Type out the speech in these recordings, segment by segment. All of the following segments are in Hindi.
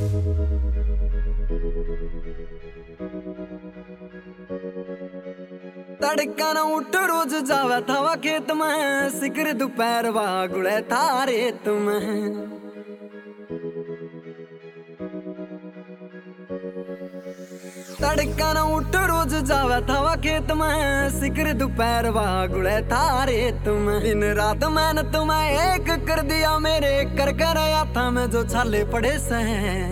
तड़का न उठ रोज जावे थावा खेत में, सिकर दोपहर गुड़े थारे तुम्हें। तड़का न उठ रोज जावे थावा खेत में, सिकर दोपहर गुड़े थारे तुम्हें। दिन रात मैंने तुम्हें एक कर दिया मेरे, कर कर हाथा में जो छाले पड़े से।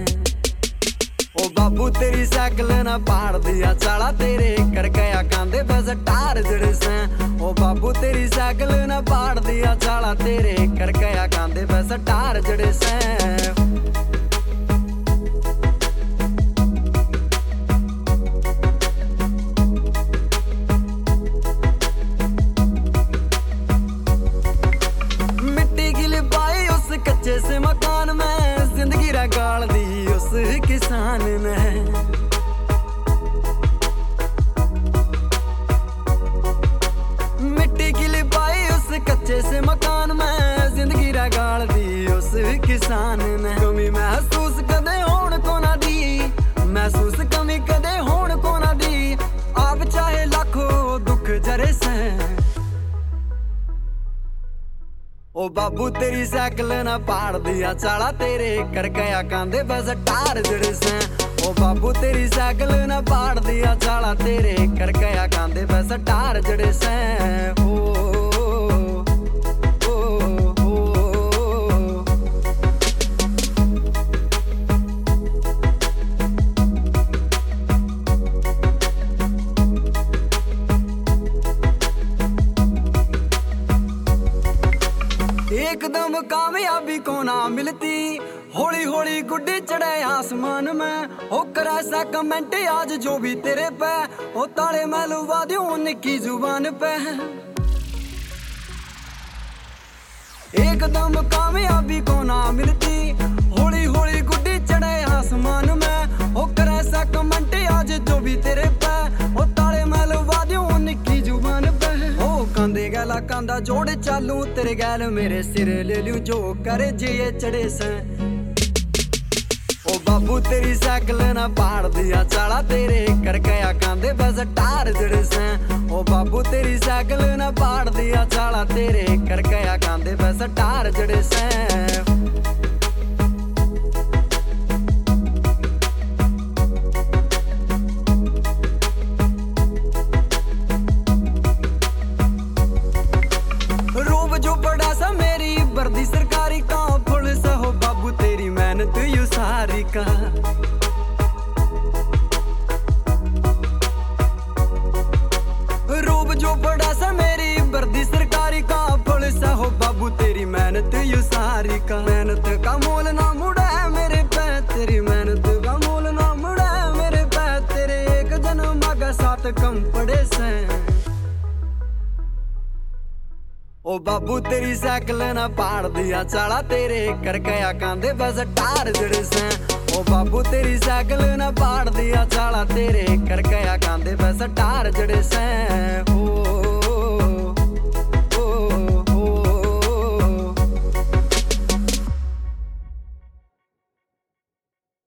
ओ बाबू तेरी साइकिल ना पाड़ दिया चाला तेरे, कर गया कांधे पे टार जड़े से। ओ बाबू तेरी साइकिल ना पाड़ दिया चाला तेरे, कर गया कांधे पे टार जड़े से। मिट्टी की लिपाई उस कच्चे से मकान में, जिंदगी रा गाल दी उस किसान ने। मिट्टी की लिपाई उस कच्चे से मकान में, जिंदगी रा गाल दी उस किसान ने। कमी महसूस कदे होण को ना दी, महसूस कमी कदे होण को ना दी। आप चाहे लाखों दुख जरे से। ओ बाबू तेरी साइकिल ना पाड़ दिया चाला तेरे, कर गया कांधे पे टार जड़े से। ओ बाबू तेरी साइकिल ना पाड़ दिया चाला तेरे, कर गया कांधे पे टार जड़े से। एकदम कामयाबी को ना मिलती, हौली हौली गुड्डी चढ़े आसमान में। हो कर ऐसा कमेंट आज जो भी तेरे पे, ओ ताले मैं लुवा दूं निकी जुबान पे। एकदम कामयाबी को ना मिलती, हौली हौली गुड्डी चढ़े आसमान में। हो कर ऐसा कमेंट आज जो भी तेरे पे, ओ ताले मैं लुवा दूं निकी जुबान पे। कांदे गला कांदा जोड़ चालू तेरे गैल, मेरे सिर ले लूं जो करे जिए चढ़े से। ओ बाबू तेरी साइकिल ना पाड़ दिया चाला तेरे, कर गया कांधे पे टार जड़े से। ओ बाबू तेरी साइकिल ना पाड़ दिया चाला तेरे, कर गया कांधे पे टार जड़े से। जो बड़ा सा मेरी वर्दी सरकारी का, पुलिस हो बाबू तेरी मेहनत यू सारी का। रूप जो बड़ा सा मेरी वर्दी सरकारी का, पुलिस हो बाबू तेरी मेहनत यू सारी का। मेहनत का मोल ना मुड़ा है मेरे पे, तेरी मेहनत का मोल ना मुड़ा है मेरे पे। तेरे एक जन्म का साथ कम पड़े से। ओ बाबू तेरी साइकिल ना पाड़ दिया चाला तेरे, कर गया कांधे पे टार जड़े से। ओ बाबू तेरी साइकिल ना पाड़ दिया चाला तेरे, कर गया कांधे पे टार जड़े से।